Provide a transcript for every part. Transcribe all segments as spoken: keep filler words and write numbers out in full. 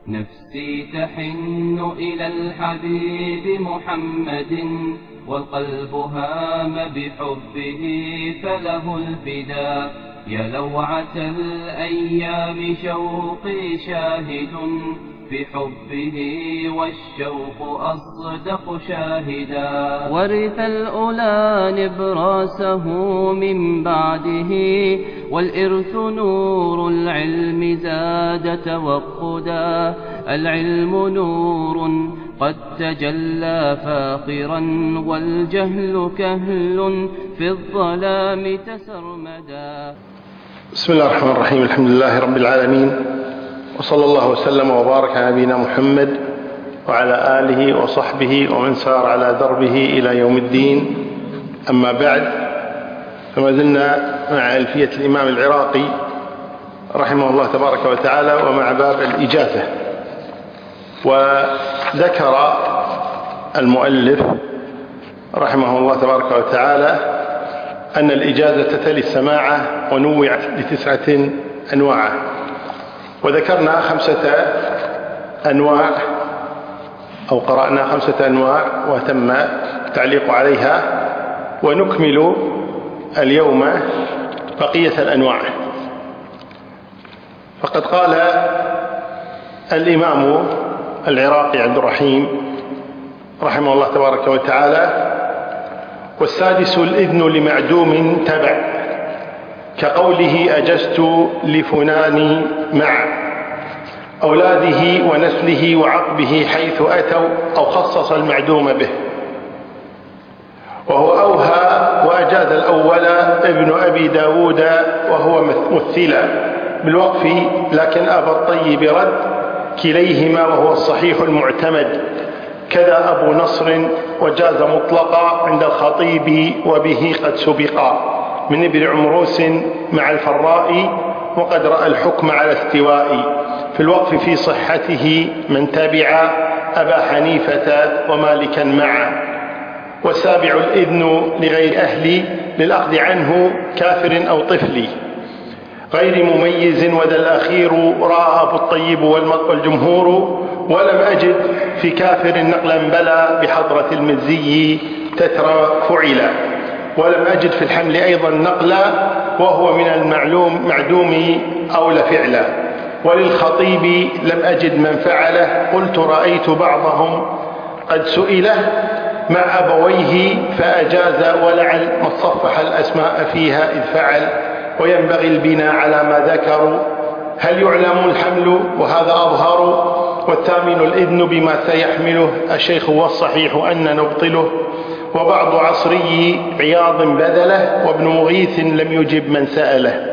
نفسي تحن إلى الحبيب محمد والقلب هام بحبه فله الفداء. يا لوعة الأيام شوقي شاهد في حبه والشوق أصدق شاهدا. ورث الأولى نبراسه من بعده والإرث نور العلم زاد توقدا. العلم نور قد تجلى فاخرا والجهل كهل في الظلام تسرمدا. بسم الله الرحمن الرحيم. الحمد لله رب العالمين، وصلى الله وسلم وبارك على نبينا محمد وعلى آله وصحبه ومن سار على دربه إلى يوم الدين. أما بعد، فما زلنا مع ألفية الإمام العراقي رحمه الله تبارك وتعالى ومع باب الإجازة. وذكر المؤلف رحمه الله تبارك وتعالى أن الإجازة تلي السماعة ونوعت لتسعة أنواع، وذكرنا خمسة أنواع أو قرأنا خمسة أنواع وتم التعليق عليها، ونكمل اليوم بقية الأنواع. فقد قال الإمام العراقي عبد الرحيم رحمه الله تبارك وتعالى: والسادس الإذن لمعدوم تبع كقوله أجزت لفلان مع أولاده ونسله وعقبه حيث أتوا أو خصص المعدوم به. وهو أوهى وأجاز الأول ابن أبي داود وهو مثلا بالوقف، لكن أبا الطيب رد كليهما وهو الصحيح المعتمد. كذا أبو نصر وجاز مطلقا عند الخطيب وبه قد سبقا من ابن عمروس مع الفراء، وقد رأى الحكم على استواء في الوقف في صحته من تبع أبا حنيفة ومالكا معا. والسابع الإذن لغير أهل للأخذ عنه كافر أو طفل غير مميز، وذا الأخير رأى أبو الطيب والجمهور، ولم أجد في كافر نقلا بلا بحضرة المزي تترى فعلا. ولم أجد في الحمل أيضا نقلا وهو من المعلوم معدوم أولى فعلا. وللخطيب لم أجد من فعله، قلت رأيت بعضهم قد سئله مع أبويه فأجاز، ولعل ما صفح الأسماء فيها إذ فعل. وينبغي البناء على ما ذكروا. هل يعلم الحمل وهذا أظهر؟ والثامن الإذن بما سيحمله الشيخ والصحيح أن نبطله. وبعض عصري عياض بذله وابن مغيث لم يجب من سأله.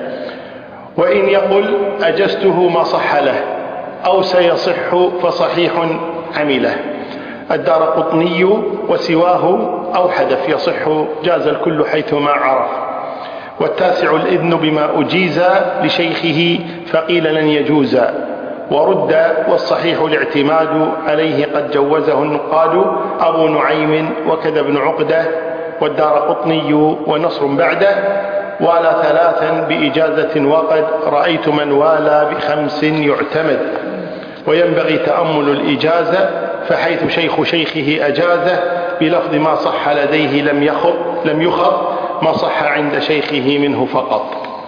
وإن يقل أجزته ما صح له أو سيصح فصحيح عمله. الدارقطني وسواه أو حدث يصح جاز الكل حيثما عرف. والتاسع الإذن بما أجيز لشيخه فقيل لن يجوز ورد، والصحيح الاعتماد عليه قد جوزه النقاد أبو نعيم وكذا ابن عقدة والدارقطني ونصر بعده. والى ثلاثا بإجازة وقد رأيت من والى بخمس يعتمد. وينبغي تأمل الإجازة فحيث شيخ شيخه أجازه بلفظ ما صح لديه لم يخط لم يخط ما صح عند شيخه منه فقط.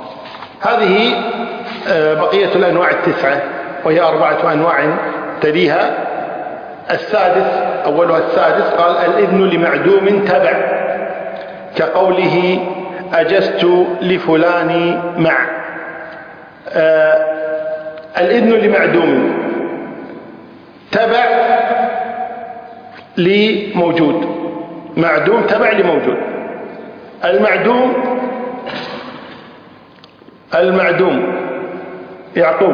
هذه بقية الأنواع التسعة، وهي أربعة أنواع تليها. السادس أولها السادس قال: الإذن لمعدوم تبع كقوله أجزت لفلان مع. آه الإذن لمعدوم تبع لموجود، معدوم تبع لموجود. المعدوم المعدوم يعقوب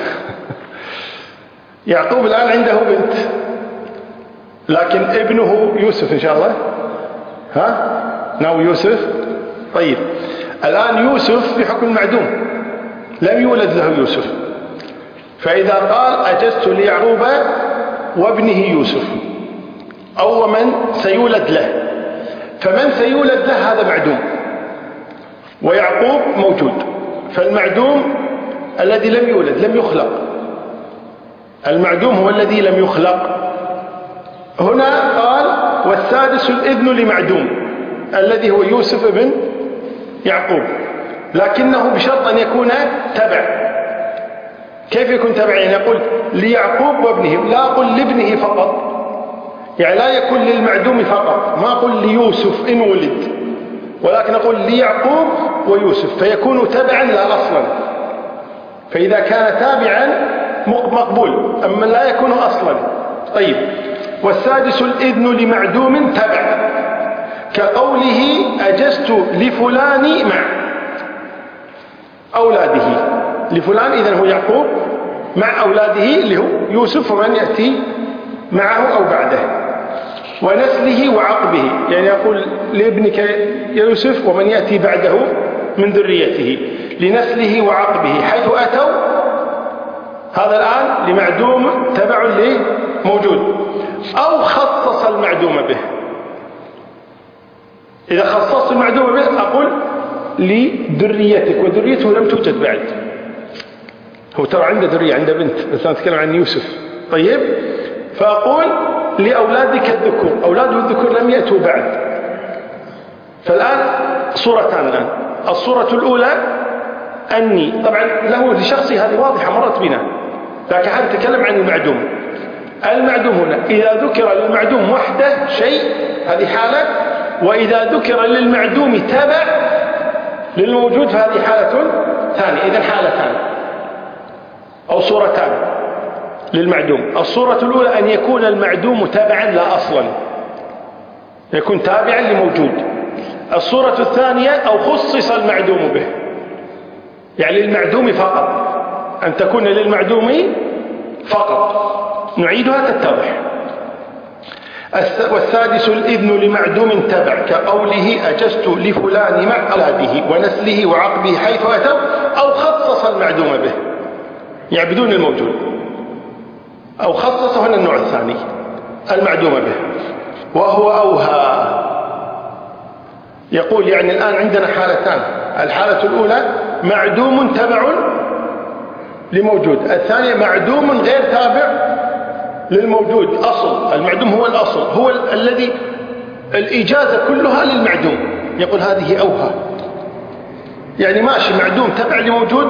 يعقوب الآن عنده بنت، لكن ابنه يوسف إن شاء الله. ها ناو يوسف. طيب الآن يوسف بحكم المعدوم لم يولد له يوسف، فإذا قال أجزت ليعقوب وابنه يوسف أو من سيولد له، فمن سيولد له هذا معدوم ويعقوب موجود. فالمعدوم الذي لم يولد لم يخلق المعدوم هو الذي لم يخلق. هنا قال والسادس الإذن لمعدوم الذي هو يوسف بن يعقوب، لكنه بشرط أن يكون تبع. كيف يكون تبع؟ يعني يقول ليعقوب وابنه، لا أقول لابنه فقط، يعني لا يكون للمعدوم فقط، ما أقول ليوسف إن ولد، ولكن أقول ليعقوب ويوسف، فيكون تبعا لا أصلا. فإذا كان تابعا مقبول، أما لا يكون أصلا. طيب، والسادس الإذن لمعدوم تبع، كقوله أجزت لفلان مع أولاده. لفلان إذن هو يعقوب مع أولاده اللي هو يوسف ومن يأتي معه أو بعده، ونسله وعقبه، يعني يقول لابنك يوسف ومن يأتي بعده من ذريته، لنسله وعقبه حيث أتوا. هذا الآن لمعدوم تبع لموجود، أو خصص المعدوم به. إذا خصصت المعدوم به أقول لذريتك، وذريته لم توجد بعد، هو ترى عنده ذرية، عنده بنت، بس أنا أتكلم عن يوسف. طيب، فأقول لأولادك الذكور، أولاده الذكور لم يأتوا بعد. فالآن صورتان الآن. الصورة الأولى أني طبعا له لشخصي هذه واضحة مرت بنا، لكن هذا نتكلم عن المعدوم. المعدوم هنا إذا ذكر للمعدوم وحده شيء هذه حالة، وإذا ذكر للمعدوم تبع للموجود فهذه حالة ثانية. إذن حالتان أو صورتان للمعدوم. الصورة الأولى أن يكون المعدوم تابعا لا أصلا، يكون تابعا لموجود. الصورة الثانية أو خصص المعدوم به، يعني للمعدوم فقط، أن تكون للمعدوم فقط. نعيدها تتضح. والسادس الإذن لمعدوم تبع، كقوله أجزت لفلان مع أولاده ونسله وعقبه حيث أتوا، أو خصص المعدوم به، يعني بدون الموجود. أو خصص هنا النوع الثاني المعدوم به، وهو أوهى. يقول يعني الآن عندنا حالتان. الحالة الأولى معدوم تبع لموجود، الثانية معدوم غير تابع للموجود. أصل المعدوم هو الأصل، هو ال الذي الإجازة كلها للمعدوم. يقول هذه أوهى، يعني ماشي معدوم تبع لموجود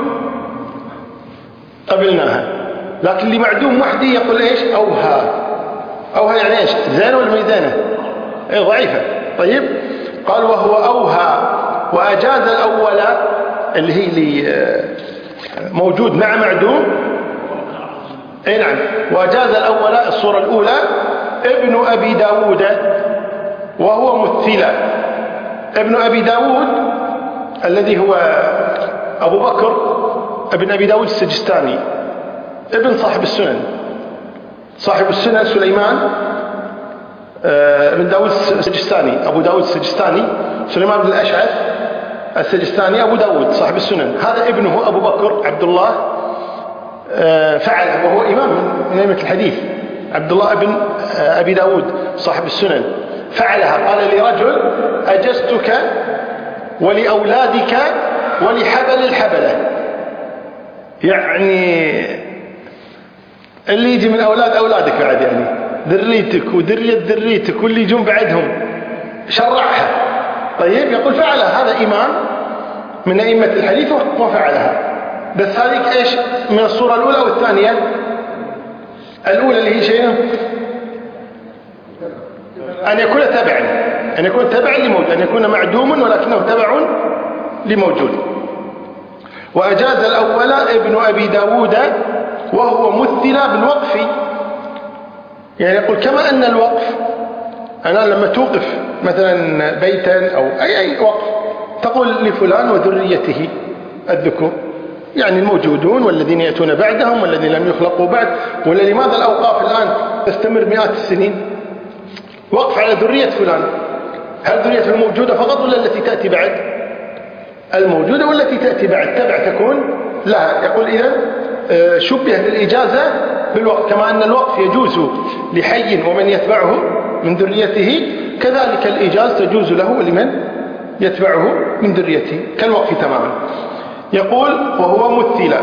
قبلناها، لكن لمعدوم وحده يقول إيش؟ أوهى. أوهى يعني إيش؟ زينة ولا ميزانة؟ إيه ضعيفة. طيب، قال وهو أوهى وأجاز الأول اللي هي اللي موجود مع معدوم. اي نعم، وأجاز الأول الصورة الأولى ابن أبي داود وهو مثلة. ابن أبي داود الذي هو أبو بكر ابن أبي داود السجستاني، ابن صاحب السنن. صاحب السنن سليمان ابن داود السجستاني، أبو داود السجستاني، سليمان بن الأشعث السجستاني أبو داود صاحب السنن. هذا ابنه أبو بكر عبد الله فعل، وهو إمام من أئمة الحديث، عبد الله بن أبي داود صاحب السنن، فعلها. قال لرجل أجزتك ولأولادك ولحبل الحبلة، يعني اللي يجي من أولاد أولادك بعد، يعني ذريتك وذرية ذريتك واللي يجون بعدهم، شرعها. طيب، يقول فعلها، هذا إمام من أئمة الحديث وفعلها. بس هذه ايش من الصورة الأولى والثانية؟ الأولى اللي هي شيء أن يكون تبعا، أن يكون تبعا لموجود، أن يكون معدوم ولكنه تبع لموجود. وأجاز الأول ابن أبي داود وهو مثل بالوقف، يعني يقول كما أن الوقف، أنا لما توقف مثلا بيتا أو أي, أي وقف تقول لفلان وذريته الذكور، يعني الموجودون والذين يأتون بعدهم والذين لم يخلقوا بعد. ولا لماذا الأوقاف الآن تستمر مئات السنين؟ وقف على ذرية فلان، هل ذرية الموجودة فقط ولا التي تأتي بعد؟ الموجودة والتي تأتي بعد تبع تكون لها. يقول إذن شبه الإجازة بالوقف، كما أن الوقف يجوز لحي ومن يتبعه من ذريته، كذلك الإجازة تجوز له ولمن يتبعه من ذريته، كالوقف تماما. يقول وهو مثل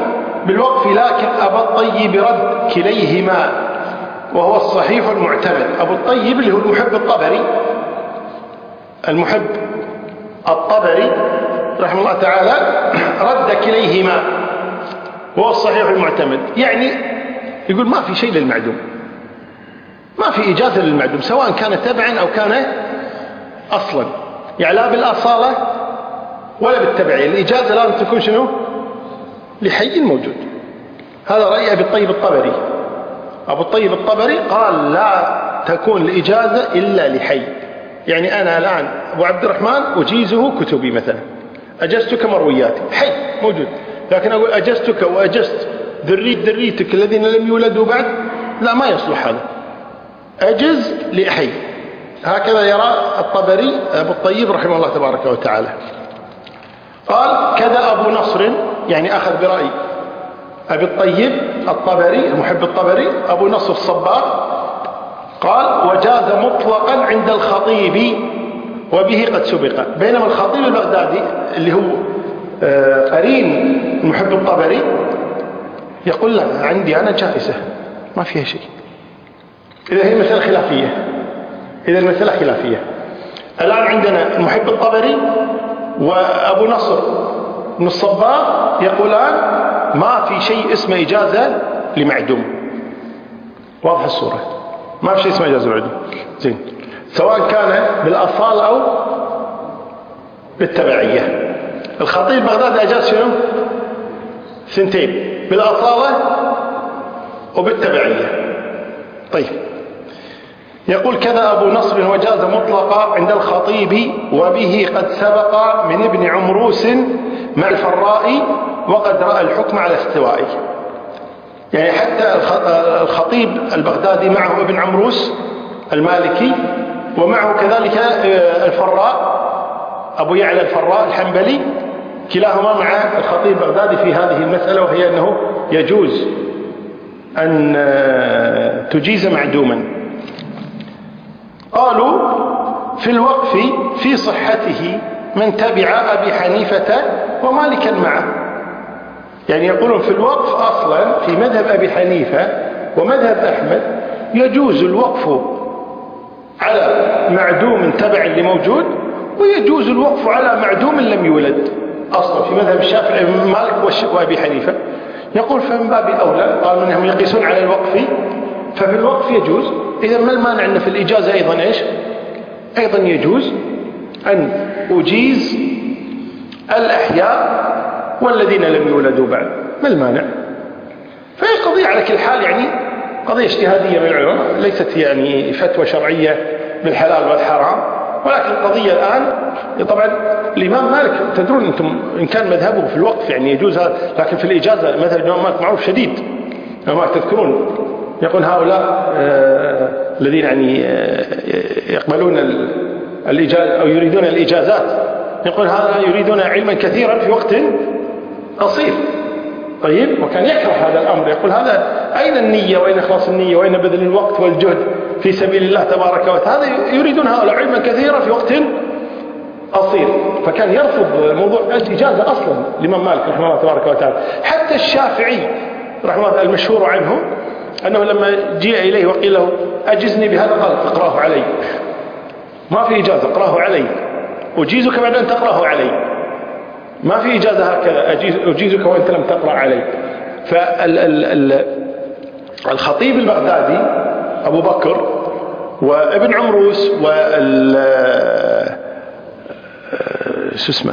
بالوقف لكن أبا الطيب رد كليهما وهو الصحيح المعتمد. أبو الطيب اللي هو المحب الطبري، المحب الطبري رحمه الله تعالى رد كليهما وهو الصحيح المعتمد. يعني يقول ما في شيء للمعدوم، ما في إجازة للمعدوم سواء كان تبعا أو كان أصلا، يعني لا بالأصالة ولا بالتبعية. الإجازة لازم تكون شنو؟ لحي موجود. هذا رأي أبي الطيب الطبري. أبو الطيب الطبري قال لا تكون الإجازة إلا لحي. يعني أنا الآن أبو عبد الرحمن أجيزه كتبي مثلا، أجزتك مروياتي، حي موجود، لكن أقول أجزتك وأجزت ذريت ذريتك الذين لم يولدوا بعد، لا ما يصلح هذا. أجز لحي. هكذا يرى الطبري أبو الطيب رحمه الله تبارك وتعالى. قال كذا أبو نصر، يعني أخذ برأي أبي الطيب الطبري المحب الطبري أبو نصر الصباغ، قال وجاز مطلقا عند الخطيب وبه قد سبق. بينما الخطيب البغدادي اللي هو قرين المحب الطبري يقول لا عندي أنا جائزة ما فيها شيء. إذا هي مسألة خلافية، إذا المسألة خلافية. الآن عندنا المحب الطبري وأبو نصر بن الصباغ يقولان ما في شيء اسمه إجازة لمعدوم. واضح الصورة؟ ما في شيء اسمه إجازة لمعدوم. زين، سواء كان بالأصالة أو بالتبعية. الخطيب بغداد أجاز شنو؟ سنتين، بالأصالة وبالتبعية. طيب، يقول كذا أبو نصر وجاز مطلقا عند الخطيب وبه قد سبق من ابن عمروس مع الفراء وقد رأى الحكم على استوائه. يعني حتى الخطيب البغدادي معه ابن عمروس المالكي، ومعه كذلك الفراء أبو يعلى الفراء الحنبلي، كلاهما مع الخطيب البغدادي في هذه المسألة، وهي أنه يجوز أن تجيز معدوما. قالوا في الوقف في صحته من تبع أبي حنيفة ومالكا معه. يعني يقولون في الوقف أصلا في مذهب أبي حنيفة ومذهب أحمد يجوز الوقف على معدوم تبع لموجود، ويجوز الوقف على معدوم لم يولد. أصلا في مذهب الشافعي مالك وأبي حنيفة يقول فمن باب أولى، قالوا أنهم يقيسون على الوقف، ففي الوقف يجوز. إذا ما المانع أن في الإجازة أيضا إيش؟ أيضا يجوز أن أجيز الأحياء والذين لم يولدوا بعد، ما المانع؟ فهي قضية على كل حال يعني قضية اجتهادية من العلماء، ليست يعني فتوى شرعية بالحلال والحرام، ولكن القضية الآن طبعا الإمام مالك تدرون أنتم إن كان مذهبه في الوقف يعني يجوز هذا، لكن في الإجازة مثل الإمام مالك معروف شديد، ما تذكرون يقول هؤلاء آه الذين يعني آه يقبلون الإجازة أو يريدون الإجازات، يقول هذا يريدون علما كثيرا في وقت قصير. طيب، وكان يكره هذا الأمر، يقول هذا أين النية وأين إخلاص النية وأين بذل الوقت والجهد في سبيل الله تبارك وتعالى؟ يريدون هؤلاء علما كثيرا في وقت قصير. فكان يرفض موضوع الإجازة أصلا الإمام مالك رحمه الله تبارك وتعالى. حتى الشافعي رحمه الله المشهور عنه أنه لما جاء إليه وقيل له أجزني بهذا قال اقراه علي، ما في إجازة اقراه علي، أجيزك بعد أن تقراه علي، ما في إجازة هكذا أجيزك وأنت لم تقرأ علي. فالخطيب البغدادي أبو بكر وابن عمروس وال شو اسمه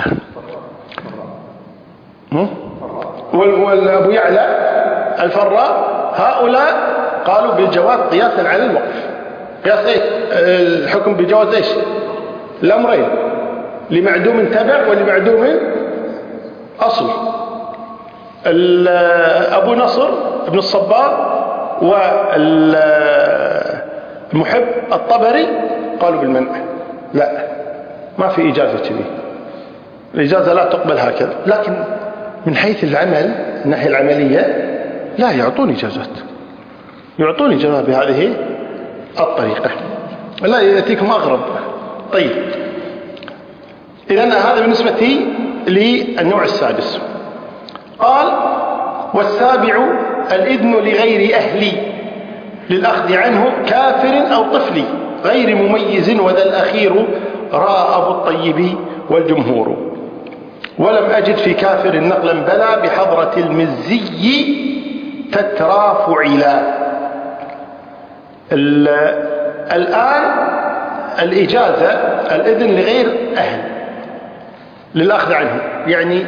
والأبو يعلى الفراء، هؤلاء قالوا بالجواز قياسا على الوقف. قياس ايش؟ الحكم بالجواز ايش؟ الأمرين، لمعدوم تبع ولمعدوم أصل. أبو نصر ابن الصباغ والمحب الطبري قالوا بالمنع، لا ما في إجازة كذي، الإجازة لا تقبل هكذا. لكن من حيث العمل الناحية العملية لا يعطون إجازات، يعطون إجازات بهذه الطريقة، لا يأتيكم أغرب. طيب، إذن هذا بالنسبة للنوع السادس. قال والسابع الإذن لغير أهلي للأخذ عنه كافر أو طفل غير مميز، وذا الأخير راى أبو الطيب والجمهور. ولم أجد في كافر نقلا بلا بحضرة المزي تترى فعلا. الآن الإجازة الإذن لغير أهل للأخذ عنه، يعني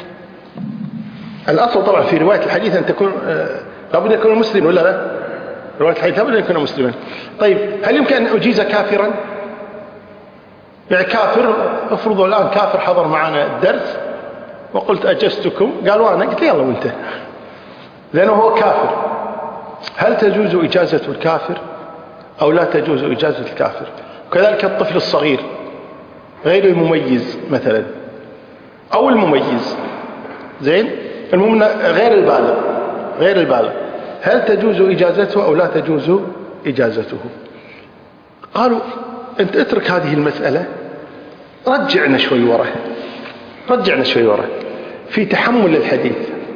الأصل طبعا في رواية الحديث أن تكون لابد أن يكون مسلم ولا لا؟ رواية الحديث لابد أن يكون مسلما. طيب هل يمكن أن أجيز كافرا؟ يعني كافر، افرضوا الآن كافر حضر معنا الدرس وقلت أجزتكم، قالوا أنا، قلت يلا وانت، لأنه هو كافر. هل تجوز إجازة الكافر أو لا تجوز إجازة الكافر؟ كذلك الطفل الصغير غير المميز مثلا أو المميز، زين، المهم غير البالغ، غير البالغ، هل تجوز إجازته أو لا تجوز إجازته؟ قالوا أنت اترك هذه المسألة، رجعنا شوي ورا، رجعنا شوي ورا في تحمل الحديث،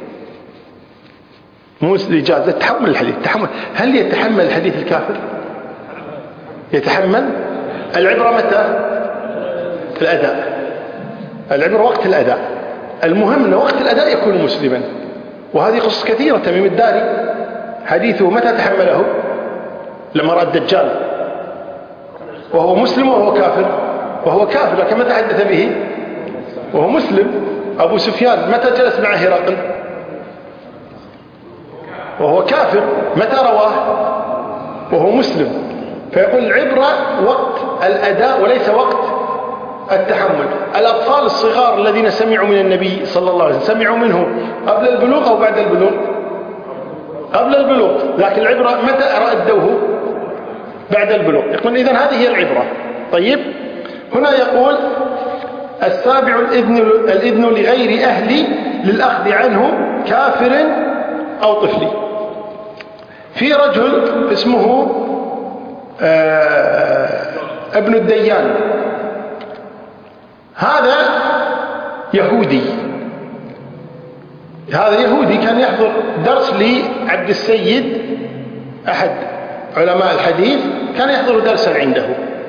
مو الإجازة، تحمل الحديث، تحمل. هل يتحمل الحديث الكافر؟ يتحمل. العبرة متى؟ في الأداء، العبرة وقت الأداء. المهم أن وقت الأداء يكون مسلما، وهذه قصص كثيرة. تميم الداري حديثه متى تحمله؟ لما رأى الدجال وهو مسلم وهو كافر، وهو كافر، لكن متى حدث به؟ وهو مسلم. أبو سفيان متى جلس مع هرقل؟ وهو كافر. متى رواه؟ وهو مسلم. فيقول العبرة وقت الأداء وليس وقت التحمل. الأطفال الصغار الذين سمعوا من النبي صلى الله عليه وسلم سمعوا منه قبل البلوغ أو بعد البلوغ؟ قبل البلوغ، لكن العبرة متى ردوه؟ بعد البلوغ. يقول إذن هذه هي العبرة. طيب هنا يقول السابع الإذن, الإذن لغير أهل للأخذ عنه كافر أو طفل. في رجل اسمه آه ابن الديان، هذا يهودي، هذا يهودي كان يحضر درس لعبد السيد أحد علماء الحديث، كان يحضر درسا عنده،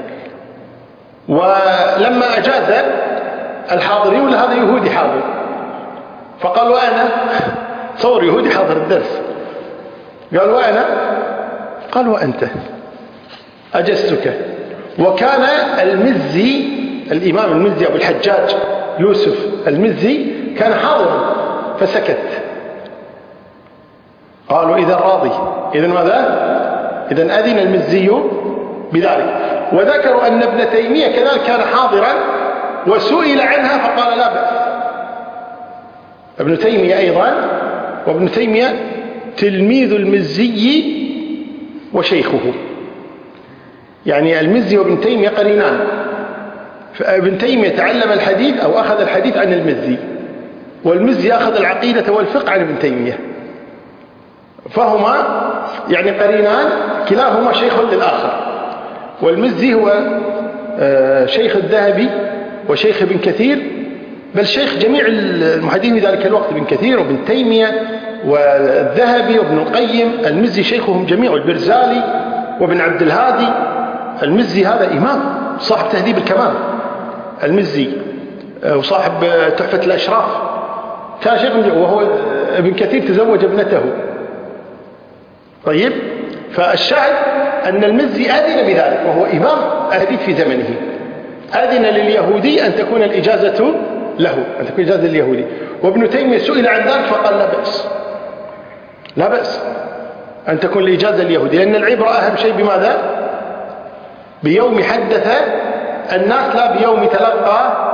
ولما أجاز الحاضرين ولا هذا يهودي حاضر، فقال وأنا، صور يهودي حاضر الدرس، قال وأنا، قال وأنت أجزتك. وكان المزي، الإمام المزي أبو الحجاج يوسف المزي كان حاضرا فسكت. قالوا إذا راضي، إذن ماذا؟ إذن أذن المزي بذلك. وذكروا أن ابن تيمية كذلك كان حاضرا وسئل عنها فقال لا بأس. ابن تيمية أيضا، وابن تيمية تلميذ المزي وشيخه، يعني المزي وابن تيمية قرينان. فابن تيمية تعلم الحديث أو أخذ الحديث عن المزي، والمزي أخذ العقيدة والفقه عن ابن تيمية، فهما يعني قرينان، كلاهما شيخ للآخر. والمزي هو شيخ الذهبي وشيخ ابن كثير، بل شيخ جميع المحدثين في ذلك الوقت، ابن كثير وابن تيمية والذهبي وابن القيم. المزي شيخهم جميع، البرزالي وابن عبد الهادي. المزي هذا إمام صاحب تهذيب الكمال، المزي وصاحب تحفة الأشراف، كان شيخ، وهو ابن كثير تزوج ابنته. طيب، فالشاهد أن المزي أذن بذلك، وهو إمام الحديث في زمنه، أذن لليهودي أن تكون الإجازة له، أن تكون إجازة لليهودي. وابن تيمية سئل عن ذلك فقال لا بأس، لا بأس أن تكون الإجازة لليهودي، لأن العبرة أهم شيء بماذا؟ بيوم حدث الناس لا بيوم تلقى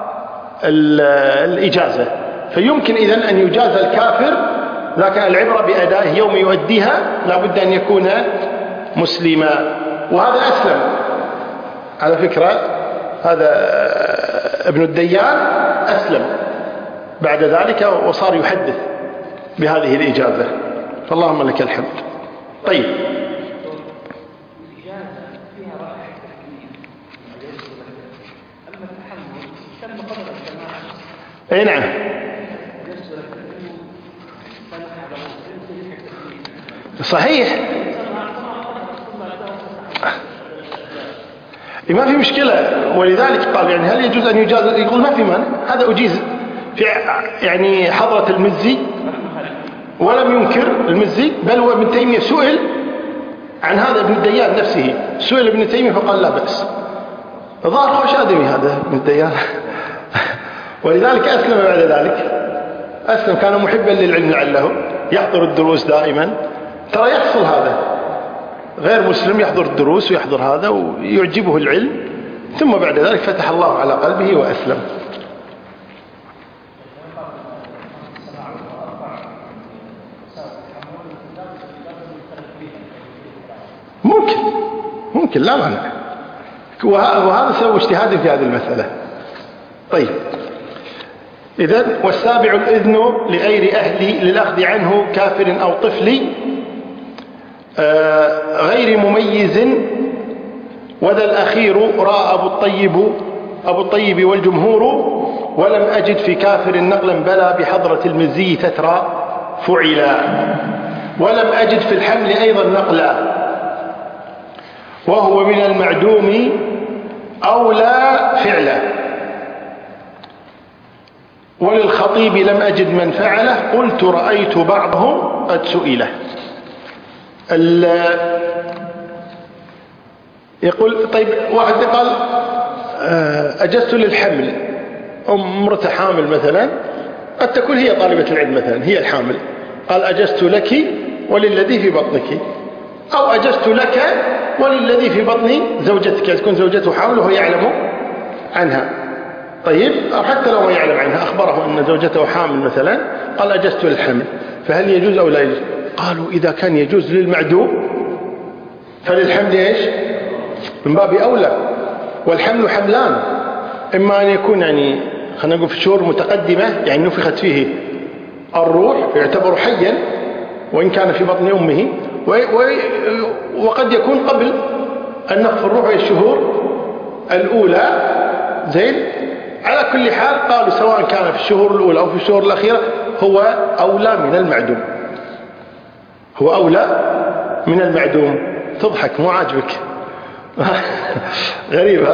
الإجازة. فيمكن إذن أن يجاز الكافر، لكن العبرة بأدائه يوم يؤديها لا بد أن يكون مسلما. وهذا أسلم على فكرة، هذا ابن الديان أسلم بعد ذلك وصار يحدث بهذه الإجازة، فاللهم لك الحمد. طيب، اي نعم، صحيح ما في مشكلة، ولذلك قال يعني هل يجوز أن يجاز؟ يقول ما في مانع، هذا أجيز في يعني حضرة المزي ولم ينكر المزي، بل هو ابن تيمية سئل عن هذا ابن الديان نفسه، سئل ابن تيمية فقال لا بأس. ظهر خوش آدمي هذا ابن الديان ولذلك أسلم بعد ذلك، أسلم كان محبا للعلم لعله يحضر الدروس دائما. ترى يحصل هذا، غير مسلم يحضر الدروس ويحضر هذا ويعجبه العلم، ثم بعد ذلك فتح الله على قلبه وأسلم. ممكن ممكن لا مانع، وهذا سبب اجتهاد في هذه المسألة. طيب إذن والسابع الإذن لغير أهل للأخذ عنه كافر أو طفل آه غير مميز، وذا الأخير رأى أبو الطيب أبو الطيب والجمهور، ولم أجد في كافر نقلا بلا بحضرة المزي تترى فعلا، ولم أجد في الحمل أيضا نقلا، وهو من المعدوم أولى فعلا، وللخطيب لم أجد من فعله، قلت رأيت بعضهم قد سئله. يقول طيب واحد قال أجزت للحمل، امرأة حامل مثلا، قد تكون هي طالبة العلم مثلا هي الحامل، قال أجزت لك وللذي في بطنك، أو أجزت لك وللذي في بطن زوجتك، تكون زوجته حامل وهو يعلم عنها. طيب أو حتى لو ما يعلم عنها أخبره أن زوجته حامل مثلا، قال أجزت للحمل، فهل يجوز أو لا يجوز؟ قالوا إذا كان يجوز للمعدوم فللحمل إيش؟ من باب أولى. والحمل حملان، إما أن يكون يعني خلينا نقول في شهور متقدمة يعني نفخت فيه الروح فيعتبر حيا وإن كان في بطن أمه، وقد يكون قبل أن نفخ الروح في الشهور الأولى. زين، على كل حال قالوا سواء كان في الشهور الأولى أو في الشهور الأخيرة هو أولى من المعدوم، هو أولى من المعدوم. تضحك مو عاجبك غريبة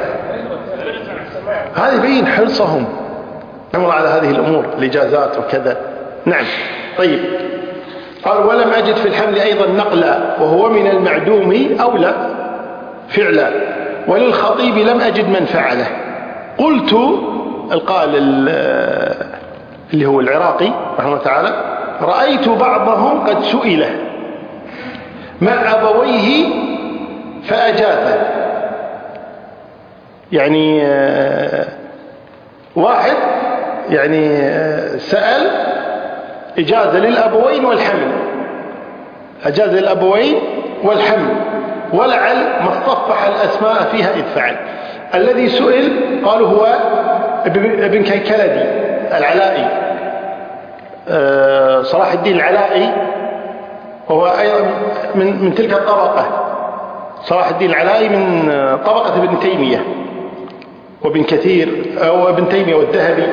هذه، بين حرصهم نمر على هذه الأمور الإجازات وكذا. نعم. طيب قال ولم أجد في الحمل أيضا نقلا، وهو من المعدوم أولى فعلا، وللخطيب لم أجد من فعله. قلت القائل اللي هو العراقي رحمه الله تعالى رأيت بعضهم قد سئله مع أبويه فأجازه. يعني واحد يعني سأل إجازة للأبوين والحمل، أجازة للأبوين والحمل، ولعل ما اصطفح الأسماء فيها إذ فعل. الذي سئل قالوا هو ابن كيكلدي العلائي، صلاح الدين العلائي، وهو أيضا من, من تلك الطبقة. صلاح الدين العلائي من طبقة ابن تيمية وابن كثير وابن تيمية والذهبي،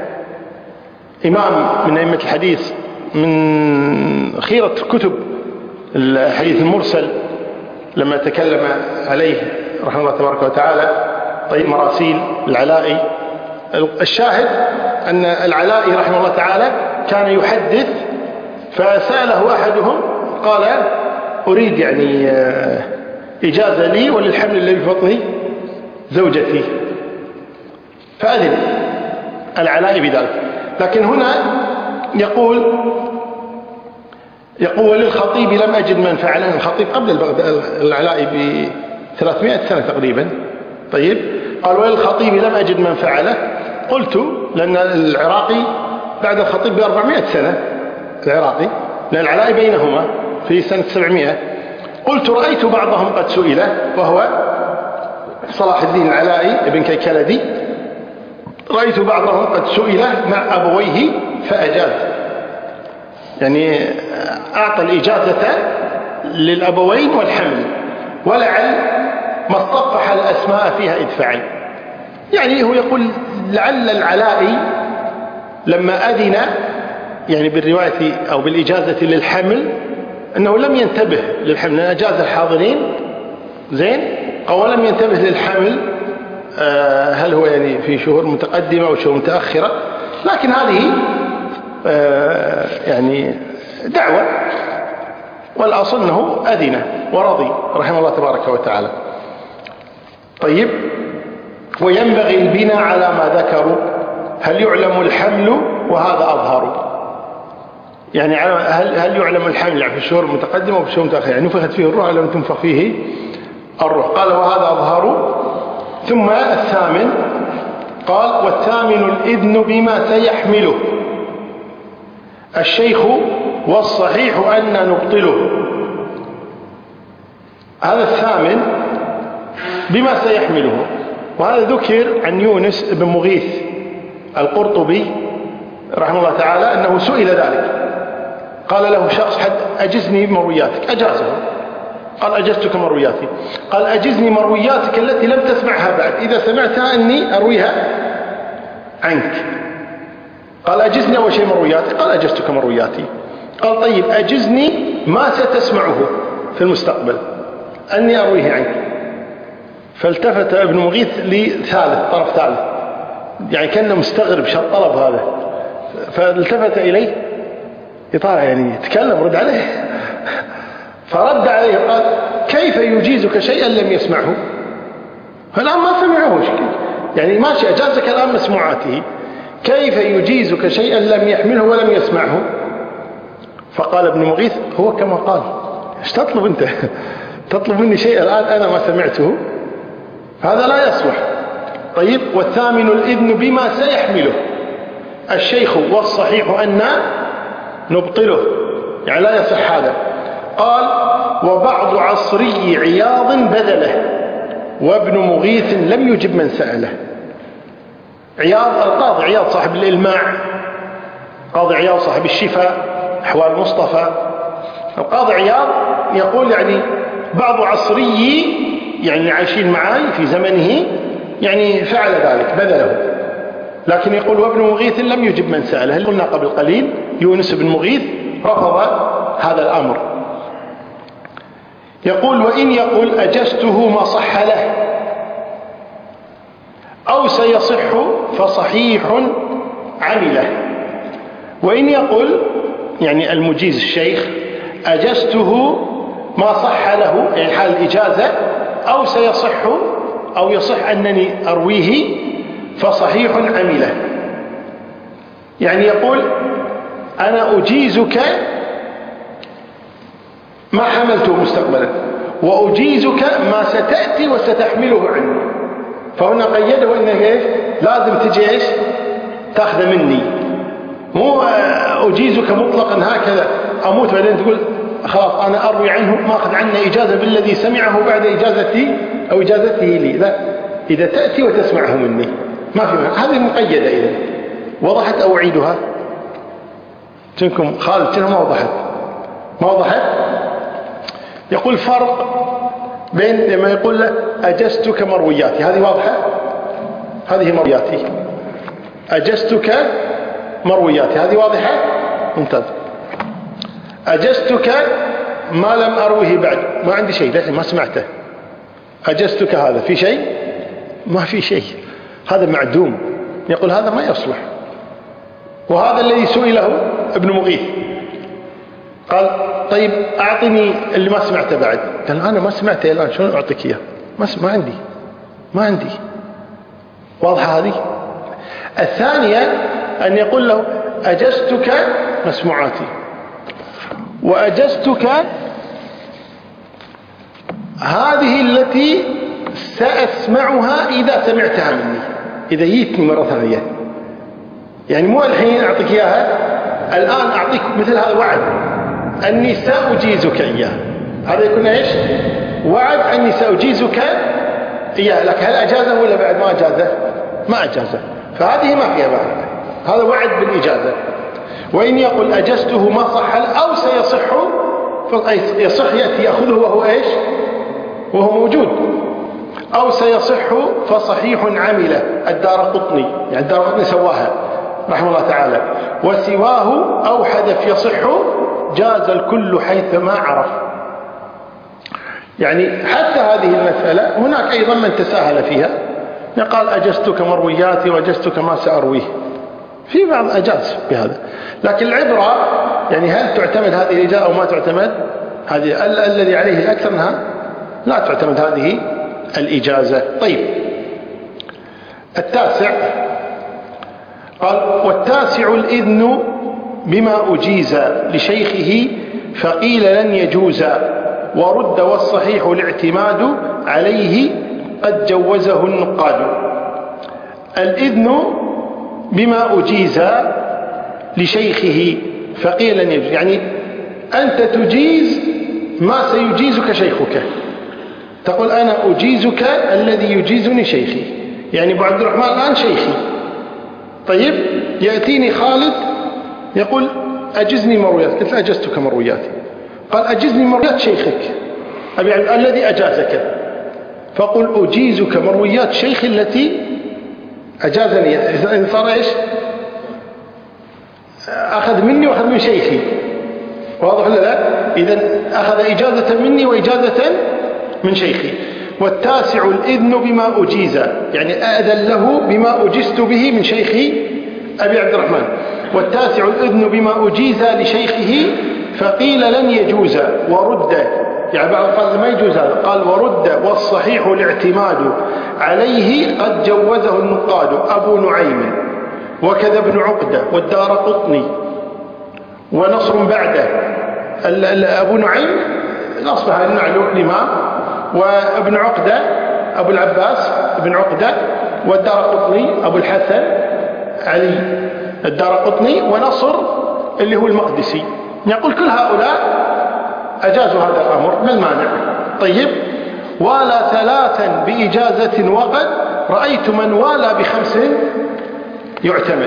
إمام من أئمة الحديث، من خيرة كتب الحديث المرسل لما تكلم عليه رحمه الله تبارك وتعالى. طيب مراسيل العلائي. الشاهد أن العلائي رحمه الله تعالى كان يحدث، فسأله أحدهم قال أريد يعني إجازة لي وللحمل الذي في بطني زوجتي، فأذن العلائي بذلك. لكن هنا يقول يقول للخطيب لم أجد من فعله. الخطيب قبل العلائي بثلاثمائة سنة تقريبا. طيب قال وللخطيب لم أجد من فعله. قلت لأن العراقي بعد الخطيب بأربعمائة سنة، العراقي لأن العلائي بينهما في سنة سبعمائة. قلت رأيت بعضهم قد سئله، وهو صلاح الدين العلائي ابن كيكلدي، رأيت بعضهم قد سئله مع أبويه فأجاز، يعني أعطى الإجازة للأبوين والحمل، ولعل ما اصطفح الأسماء فيها إذ فعل. يعني هو يقول لعل العلائي لما أذن يعني بالرواية أو بالإجازة للحمل أنه لم ينتبه للحمل، أجاز الحاضرين زين، أو لم ينتبه للحمل آه هل هو يعني في شهور متقدمة أو شهور متأخرة، لكن هذه آه يعني دعوة، والأصل أنه أذن ورضي رحمه الله تبارك وتعالى. طيب، وينبغي البناء على ما ذكروا، هل يعلم الحمل وهذا أظهر، يعني هل هل يعلم الحمل في الشهور المتقدمة وفي الشهور المتأخرة، يعني نفخت فيه الروح لم تنفخ فيه الروح. قال وهذا أظهر. ثم الثامن قال والثامن الإذن بما سيحمله الشيخ والصحيح أن نبطله. هذا الثامن بما سيحمله، وهذا ذكر عن يونس بن مغيث القرطبي رحمه الله تعالى أنه سئل ذلك، قال له شخص حد أجزني مروياتك، أجازه، قال أجزتك مروياتي، قال أجزني مروياتك التي لم تسمعها بعد، إذا سمعتها أني أرويها عنك. قال أجزني أول شيء مروياتي، قال أجزتك مروياتي. قال طيب أجزني ما ستسمعه في المستقبل أني أرويه عنك. فالتفت ابن مغيث لثالث، طرف ثالث، يعني كان مستغرب شو الطلب هذا، فالتفت إليه يطالع يعني يتكلم، رد عليه. فرد عليه قال كيف يجيزك شيئا لم يسمعه؟ فالآن ما سمعه، يعني ماشي أجازك الآن مسموعاته، كيف يجيزك شيئا لم يحمله ولم يسمعه؟ فقال ابن مغيث هو كما قال، ايش تطلب انت؟ تطلب مني شيء الآن أنا ما سمعته؟ هذا لا يصلح. طيب، والثامن الإذن بما سيحمله الشيخ والصحيح أن نبطله، يعني لا يصح هذا. قال وبعض عصري عياض بذله وابن مغيث لم يجب من سأله. عياض القاضي عياض صاحب الإلماع، قاضي عياض صاحب الشفاء أحوال المصطفى، القاضي عياض يقول يعني بعض عصري يعني عايشين معي في زمنه يعني فعل ذلك بذله، لكن يقول وابن مغيث لم يجب من سأله. هل قلنا قبل قليل يونس بن مغيث رفض هذا الأمر. يقول وإن يقول أجزته ما صح له أو سيصح فصحيح عمله. وإن يقول يعني المجيز الشيخ أجزته ما صح له يعني حال الإجازة، أو سيصح أو يصح أنني أرويه فصحيح عمله، يعني يقول أنا أجيزك ما حملته مستقبلا وأجيزك ما ستأتي وستحمله عني. فهنا قيده إنه إيش لازم تجي إيش تأخذ مني، مو أجيزك مطلقا هكذا أموت بعدين تقول خلاص أنا أروي عنه ما أخذ عنه إجازة بالذي سمعه بعد إجازتي أو إجازته لي، لا، إذا تأتي وتسمعه مني ما في معنى. هذه مقيدة. إذن وضحت أو أعيدها؟ تنكم خالد شنو ما وضحت؟ ما وضحت؟ يقول فرق بين لما يقول له أجزتك مروياتي، هذه واضحة، هذه مروياتي، أجزتك مروياتي هذه واضحة ممتاز. أجزتك ما لم أروه بعد، ما عندي شيء لكن ما سمعته. أجزتك هذا في شيء؟ ما في شيء، هذا معدوم. يقول هذا ما يصلح. وهذا الذي سئله ابن مغيث قال طيب أعطني اللي ما سمعته بعد، قال أنا ما سمعته الآن شلون أعطيك إياه؟ ما ما عندي ما عندي واضحة هذه. الثانية أن يقول له أجزتك مسموعاتي وأجزتك هذه التي سأسمعها إذا سمعتها مني، إذا جيتني مرة ثانية، يعني مو الحين أعطيك إياها الآن، أعطيك مثل هذا وعد أني سأجيزك إياه، هذا يكون إيش وعد أني سأجيزك إياه، لك هل أجازه ولا بعد ما أجازه؟ ما أجازه، فهذه ما فيها بعد، هذا وعد بالإجازة. وإن يقول أجزته ما صح أو سيصح، يصح يأتي يأخذه وهو إيش وهو موجود، أو سيصح فصحيح عمله. الدار قطني يعني الدار قطني سواها، رحمه الله تعالى: وسواه أو حذف يصح جاز الكل حيثما عرف. يعني حتى هذه المسألة هناك أيضا من تساهل فيها، قال أجزتك مروياتي وأجزتك ما سأرويه، في بعض أجاز بهذا. لكن العبرة يعني هل تعتمد هذه الإجازة أو ما تعتمد؟ هذه الذي عليه الأكثر أنها لا تعتمد هذه الإجازة. طيب، التاسع قال: والتاسع الإذن بما أجيز لشيخه فقيل لن يجوز ورد، والصحيح الاعتماد عليه قد جوزه النقاد. الإذن بما أجيز لشيخه فقيل لن يجوز، يعني أنت تجيز ما سيجيزك شيخك، تقول أنا أجيزك الذي يجيزني شيخي. يعني أبو عبد الرحمن الآن شيخي، طيب يأتيني خالد يقول أجزني مرويات، قلت أجزتك مروياتي، قال أجزني مرويات شيخك أبي الذي أجازك، فقل أجيزك مرويات شيخي التي أجازني. إذن صار إيش؟ أخذ مني وأخذ من شيخي، واضح ولا لا؟ إذن أخذ إجازة مني وإجازة من شيخي. والتاسع الإذن بما أجيز، يعني أأذن له بما أجزت به من شيخي أبي عبد الرحمن. والتاسع الإذن بما أجيز لشيخه فقيل لن يجوز ورد، يعني بعض قال ما يجوز هذا، قال ورد، والصحيح الاعتماد عليه قد جوزه النقاد أبو نعيم وكذا ابن عقدة والدارقطني ونصر بعده. أبو نعيم نصبح النعل الإمام، وابن عقدة أبو العباس ابن عقدة، والدارقطني أبو الحسن علي الدارقطني، ونصر اللي هو المقدسي. يقول كل هؤلاء أجازوا هذا الأمر، ما المانع؟ طيب، والى ثلاثا بإجازة وقد رأيت من والى بخمس يعتمد.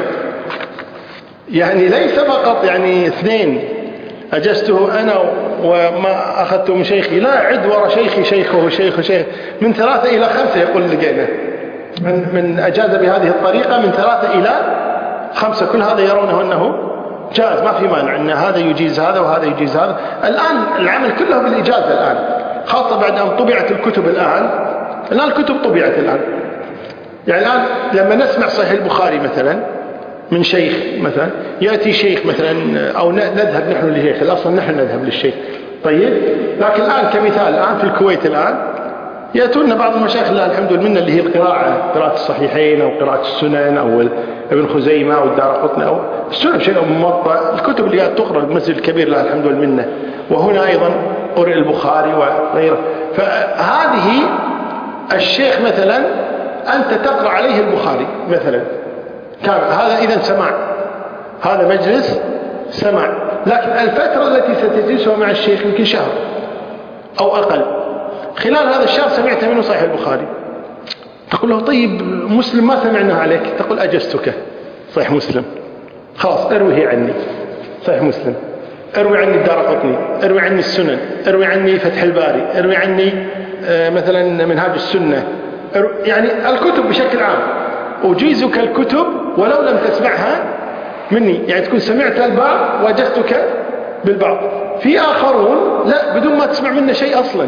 يعني ليس فقط يعني اثنين أجزته أنا وما أخذته من شيخي، لا، عد ورا شيخي شيخه شيخه شيخ، من ثلاثة إلى خمسة يقول لقينا من, من أجاز بهذه الطريقة من ثلاثة إلى خمسة، كل هذا يرونه أنه جاز، ما في مانع أن هذا يجيز هذا وهذا يجيز هذا. الآن العمل كله بالإجازة الآن، خاصة بعد أن طبعت الكتب الآن الآن الكتب طبعت الآن. يعني الآن لما نسمع صحيح البخاري مثلا من شيخ، مثلا يأتي شيخ مثلا، أو نذهب نحن لشيخ، الأصل نحن نذهب للشيخ، طيب، لكن الآن كمثال الآن في الكويت الآن يأتون بعض المشايخ الله الحمد لله اللي هي القراءة، قراءة الصحيحين أو قراءة السنن أو ابن خزيمة أو الدارقطني أو السنن شيء أو موطأ، الكتب اللي قاعد تقرأ المسجد الكبير الله الحمد لله منه، وهنا أيضا قرئ البخاري وغيره. فهذه الشيخ مثلا أنت تقرأ عليه البخاري مثلا، كان هذا إذا سمع، هذا مجلس سمع، لكن الفترة التي ستجلسها مع الشيخ يمكن شهر أو أقل، خلال هذا الشهر سمعت منه صحيح البخاري، تقول له طيب مسلم ما سمعنا عليك، تقول أجزتك صحيح مسلم، خلاص ارويه عني صحيح مسلم، اروي عني الدارقطني، اروي عني السنن، اروي عني فتح الباري، اروي عني مثلا منهاج السنة، يعني الكتب بشكل عام. أجيزك الكتب ولو لم تسمعها مني، يعني تكون سمعت البعض وأجزتك بالبعض. في آخرون لا، بدون ما تسمع منه شيء أصلا،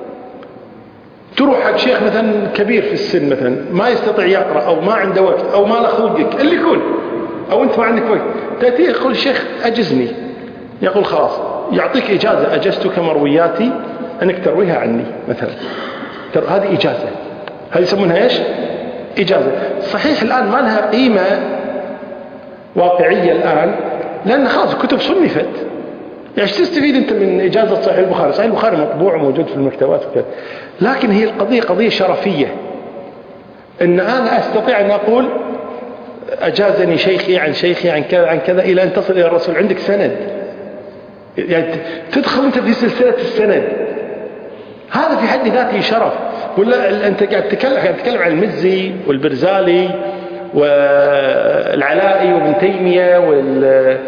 تروح حق شيخ مثلا كبير في السن مثلا ما يستطيع يقرأ أو ما عنده وقت أو ما له خلقك اللي يكون، أو أنت ما عندك وقت، تأتي يقول الشيخ أجزني، يقول خلاص يعطيك إجازة، أجزتك مروياتي أنك ترويها عني مثلا، هذه إجازة، هذه يسمونها إيش؟ إجازة. صحيح الآن ما لها قيمة واقعية الآن، لأن خلاص الكتب صنفت، يعني تستفيد أنت من إجازة صحيح البخاري؟ صحيح البخاري مطبوع وموجود في المكتبات وكذا، لكن هي القضية قضية شرفية، إن أنا أستطيع أن أقول أجازني شيخي عن شيخي عن كذا عن كذا إلى أن تصل إلى الرسول، عندك سند، يعني تدخل أنت في سلسلة السند، هذا في حد ذاته شرف. ولا أنت قاعد تتكلم قاعد تتكلم عن المزي والبرزالي والعلائي وابن تيمية وال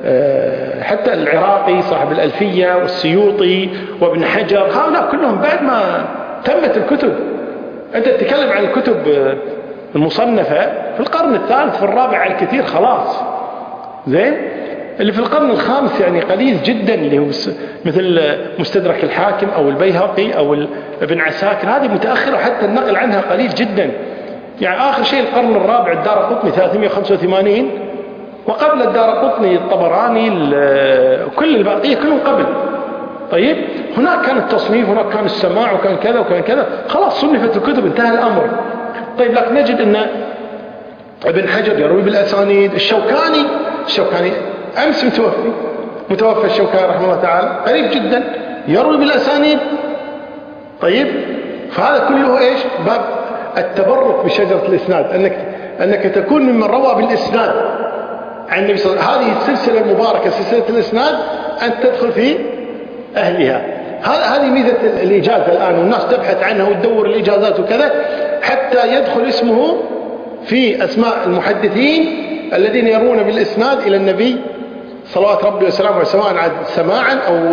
حتى العراقي صاحب الألفية والسيوطي وابن حجر، هؤلاء كلهم بعد ما تمت الكتب، أنت تتكلم عن الكتب المصنفة في القرن الثالث في الرابع على الكثير خلاص. زين اللي في القرن الخامس يعني قليل جدا، اللي هو مثل مستدرك الحاكم أو البيهقي أو ابن عساكر، هذه متأخرة حتى النقل عنها قليل جدا. يعني آخر شيء القرن الرابع الدارقطني ثلاثمائة وخمسة وثمانين، وقبل الدارقطني الطبراني، كل الباقية كلهم قبل. طيب هناك كان التصنيف، هناك كان السماع، وكان كذا وكان كذا، خلاص صنفت الكتب انتهى الأمر. طيب لكن نجد أن ابن حجر يروي بالأسانيد، الشوكاني الشوكاني أمس متوفي متوفى الشوكاني رحمه الله تعالى قريب جدا يروي بالأسانيد. طيب فهذا كله إيش؟ باب التبرك بشجرة الإسناد، أنك أنك تكون ممن روى بالإسناد عن النبي صلى الله عليه وسلم. هذه السلسلة المباركة سلسلة الإسناد أن تدخل في أهلها. هذه ميزة الإجازة الآن، والناس تبحث عنها وتدور الإجازات وكذا حتى يدخل اسمه في أسماء المحدثين الذين يرون بالإسناد إلى النبي صلوات ربي وسلامه، سواء عن سماعا أو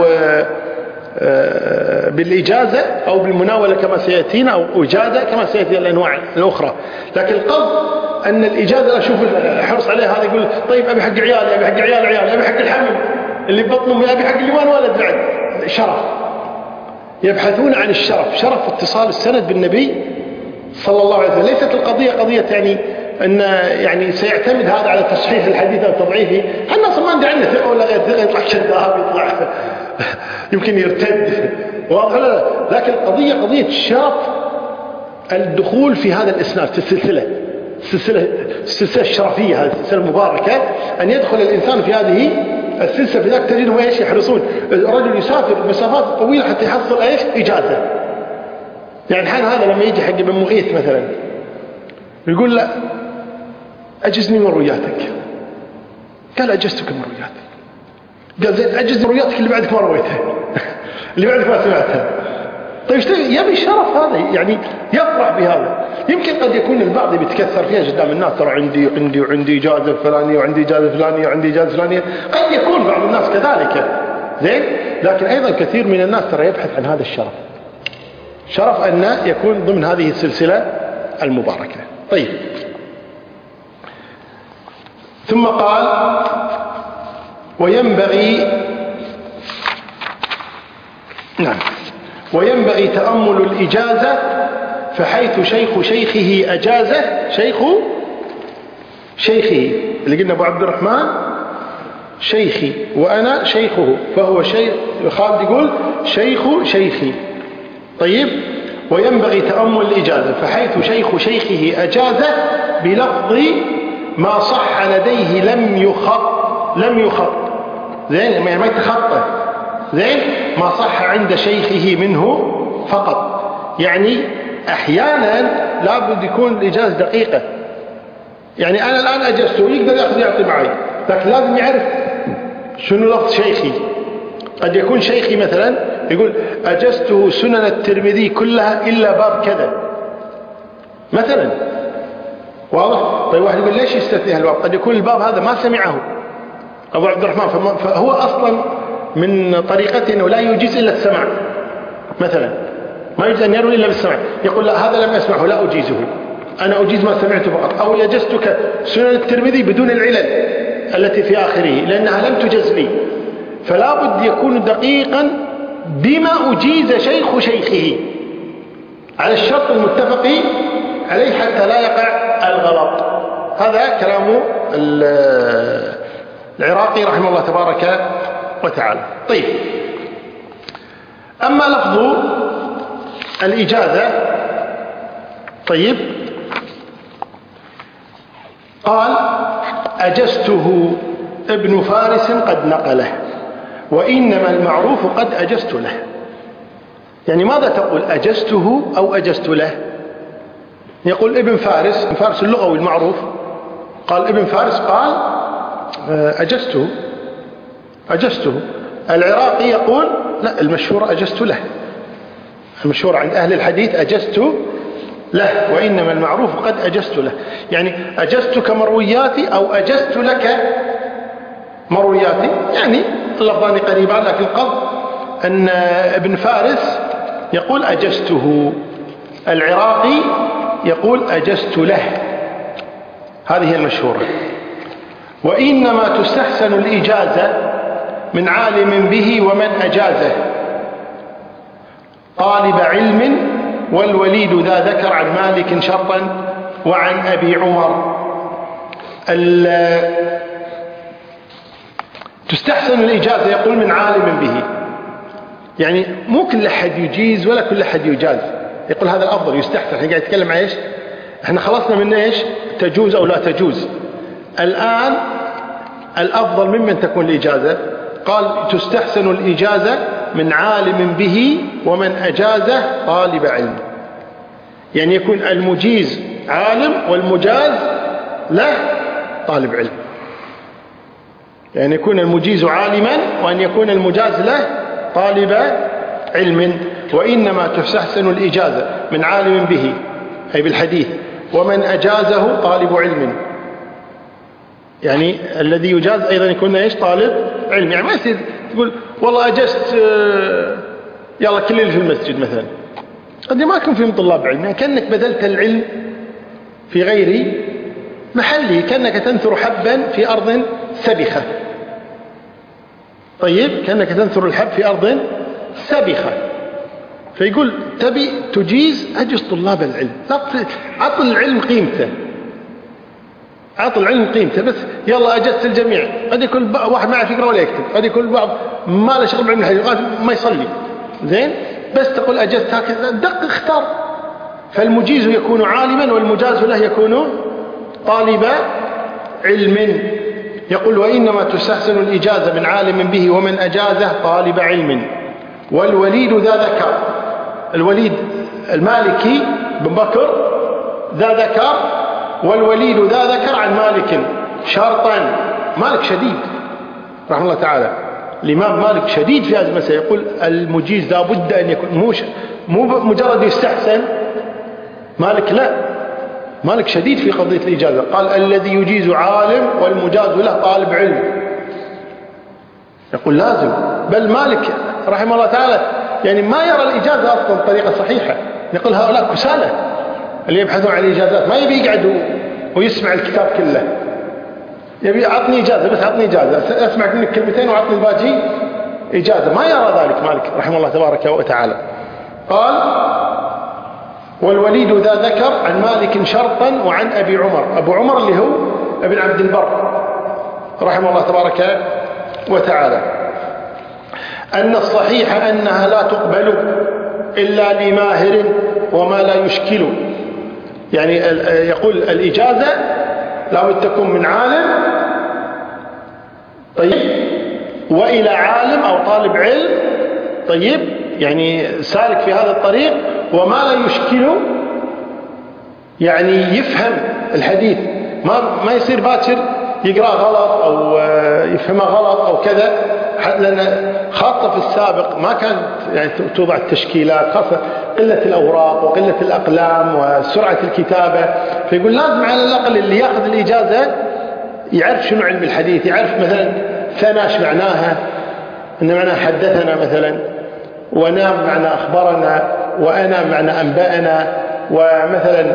بالإجازة أو بالمناولة كما سيأتينا، أو إجازة كما سيأتي الأنواع الأخرى. لكن القصد أن الإجازة أشوف حرص عليها، هذا يقول طيب أبي حق عيالي، أبي حق عيال عيالي، أبي حق الحمل اللي ببطنهم، أبي حق اللي ما انولد بعد. شرف، يبحثون عن الشرف، شرف اتصال السند بالنبي صلى الله عليه وسلم. ليست القضية قضية يعني أن يعني سيعتمد هذا على تصحيح الحديث أو تضعيفه. الناس ما عندنا ثقة ولا غير ثقة، يطلع كذاب، يطلع يمكن يرتد، واضح لا لا. لكن القضية قضية شرف الدخول في هذا الإسناد، في السلسلة السلسلة السلسلة الشرفية، هذه السلسلة المباركة، أن يدخل الإنسان في هذه السلسلة. في ذاك تجدهم ايش يحرصون، الرجل يسافر مسافات طويلة حتى يحصل ايش إجازة. يعني الحين هذا لما يجي حق ابن مغيث مثلا يقول لا أجزني من رؤياتك، قال أجزتك من رؤياتك، قال زين أجزني من رؤياتك اللي بعدك ما رويتها اللي بعدك ما سمعتها. طيب يبي الشرف هذا، يعني يفرح بهذا. يمكن قد يكون البعض بيتكثر فيها قدام الناس، ترى عندي عندي عندي إجازة فلانية وعندي إجازة فلانية وعندي إجازة فلانية، قد يكون بعض الناس كذلك زين. لكن أيضا كثير من الناس ترى يبحث عن هذا الشرف، شرف أن يكون ضمن هذه السلسلة المباركة. طيب ثم قال وينبغي نعم وينبغي تأمل الإجازة، فحيث شيخ شيخه أجازه، شيخ شيخه اللي قلنا أبو عبد الرحمن شيخي وأنا شيخه، فهو شيخ. خالد يقول شيخ شيخي. طيب وينبغي تأمل الإجازة، فحيث شيخ شيخه أجازه بلفظ ما صح لديه لم يخط لم يخط زين، ما يتخطى زين، ما صح عند شيخه منه فقط. يعني أحيانا لابد يكون الإجازة دقيقة. يعني أنا الآن أجزته يقدر يأخذ يعطي معي، لكن لازم يعرف شنو لفظ شيخي. قد يكون شيخي مثلا يقول أجزته سنن الترمذي كلها إلا باب كذا مثلا، واضح؟ طيب واحد يقول ليش يستثني هالباب؟ قد يكون الباب هذا ما سمعه أبو عبد الرحمن، فهو أصلا من طريقته أنه لا يجيز إلا السمع مثلا، ما يجوز أن يروي إلا بالسمع. يقول لا هذا لم أسمعه لا أجيزه، أنا أجيز ما سمعته فقط. أو يجزتك سنن الترمذي بدون العلل التي في آخره لأنها لم تجز لي. فلا بد يكون دقيقا بما أجيز شيخ شيخه على الشرط المتفق عليه حتى لا يقع الغلط. هذا كلام العراقي رحمه الله تبارك وتعالى. طيب أما لفظ الإجازة، طيب قال أجزته ابن فارس قد نقله، وإنما المعروف قد أجزت له. يعني ماذا تقول، أجزته أو أجزت له؟ يقول ابن فارس، ابن فارس اللغوي المعروف، قال ابن فارس قال أجزته أجزته. العراقي يقول لا، المشهور أجزت له، المشهور عند أهل الحديث أجزت له، وإنما المعروف قد أجزت له. يعني أجزتك مروياتي أو أجزت لك مروياتي، يعني اللفظان قريبان، لكن القصد أن ابن فارس يقول أجزته، العراقي يقول أجزت له. هذه المشهورة. وإنما تستحسن الإجازة من عالم به ومن أجازه طالب علم، والوليد ذا ذكر عن مالك شرطا وعن أبي عمر. تستحسن الإجازة يقول من عالم به، يعني مو كل أحد يجيز ولا كل أحد يجاز، يقول هذا الأفضل يستحسن. احنا قاعد نتكلم عن ايش؟ احنا خلصنا من ايش؟ تجوز أو لا تجوز. الآن الأفضل ممن تكون الإجازة؟ قال تستحسن الإجازة من عالم به ومن أجازه طالب علم، يعني يكون المجيز عالم والمجاز له طالب علم، يعني يكون المجيز عالما وأن يكون المجاز له طالب علم. وإنما تستحسن الإجازة من عالم به أي بالحديث، ومن أجازه طالب علم، يعني الذي يجاز أيضا يكون إيش؟ طالب علم. يعني ما يصير تقول والله أجزت يلا كل اللي في المسجد مثلا، قد ما يكون فيهم طلاب علم، يعني كأنك بذلت العلم في غير محله، كأنك تنثر حبا في أرض سبخة. طيب كأنك تنثر الحب في أرض سبخة، فيقول تبي تجيز أجز طلاب العلم، عط العلم قيمته، عط العلم قيمته، بس يلا أجزت الجميع. قد يكون واحد معه فكرة ولا يكتب، قد يكون بعض ما له شغل بعلم الحديث ما يصلي، زين، بس تقول أجزت هكذا، دق اختار. فالمجيز يكون عالما والمجاز له يكون طالب علم. يقول وإنما تستحسن الإجازة من عالم به ومن أجازه طالب علم، والوليد ذا ذكر، الوليد المالكي بن بكر ذا ذكر، والوليد ذا ذكر عن مالك شرطا. مالك شديد رحمه الله تعالى، الإمام مالك شديد في هذه المسألة، يقول المجيز لا بد أن يكون موش مو مجرد يستحسن. مالك لا، مالك شديد في قضية الإجازة، قال الذي يجيز عالم والمجاز له طالب علم، يقول لازم. بل مالك رحمه الله تعالى يعني ما يرى الإجازة أصلا طريقة صحيحة، يقول هؤلاء كسالى اللي يبحثون عن الإجازات، ما يبي يقعد ويسمع الكتاب كله، يبي أعطني إجازة بس، أعطني إجازة، أسمع منك كلمتين وأعطني الباقي إجازة. ما يرى ذلك مالك رحمه الله تبارك وتعالى. قال والوليد ذا ذكر عن مالك شرطا وعن أبي عمر، أبو عمر اللي هو ابن عبد البر رحمه الله تبارك وتعالى، أن الصحيح أنها لا تقبل إلا لماهر وما لا يشكل. يعني يقول الإجازة لابد تكون من عالم، طيب، وإلى عالم أو طالب علم، طيب، يعني سالك في هذا الطريق، وما لا يشكل، يعني يفهم الحديث، ما ما يصير باكر يقرأ غلط أو يفهمه غلط أو كذا، لأن خاصة في السابق ما كانت يعني توضع التشكيلات، خاصة قلة الأوراق وقلة الأقلام وسرعة الكتابة، فيقول لازم على الأقل اللي يأخذ الإجازة يعرف شنو علم الحديث، يعرف مثلا ثناش معناها، إن معناها حدثنا مثلا، ونام معنى أخبرنا، وأنا معنى أنبأنا، ومثلا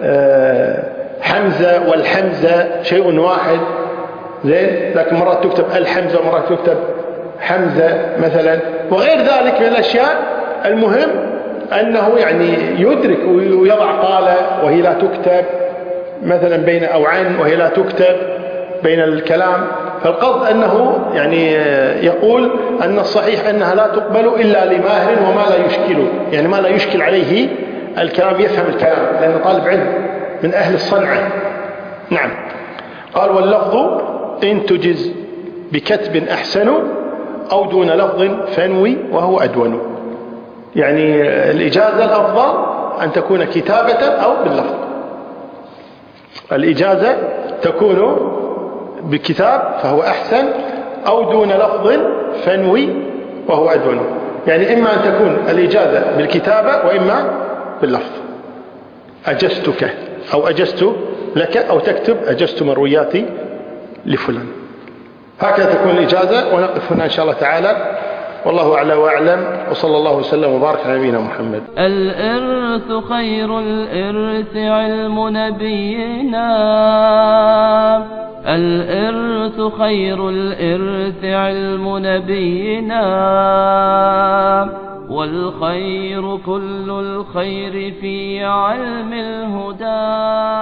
حمزة والحمزة شيء واحد، زين، لكن مرات تكتب الحمزة ومرات تكتب حمزة مثلا، وغير ذلك من الأشياء. المهم أنه يعني يدرك ويضع قال وهي لا تكتب مثلا بين، أو عن وهي لا تكتب بين الكلام. فالقصد أنه يعني يقول أن الصحيح أنها لا تقبل إلا لماهر وما لا يشكل، يعني ما لا يشكل عليه الكلام، يفهم الكلام، لأنه طالب علم من أهل الصنعة. نعم. قال واللفظ إن تجز بكتب أحسن أو دون لفظ فانوي وهو أدون. يعني الإجازة الأفضل أن تكون كتابة أو باللفظ، الإجازة تكون بكتاب فهو أحسن، أو دون لفظ فانوي وهو أدون، يعني إما أن تكون الإجازة بالكتابة وإما باللفظ، أجزتك أو أجزت لك، أو تكتب أجزت مروياتي لفلان. هكذا تكون الإجازة. ونقف هنا إن شاء الله تعالى والله أعلى وأعلم، وصلى الله وسلم وبارك على نبينا محمد. الإرث خير الإرث علم نبينا، الإرث خير الإرث علم نبينا، والخير كل الخير في علم الهدى.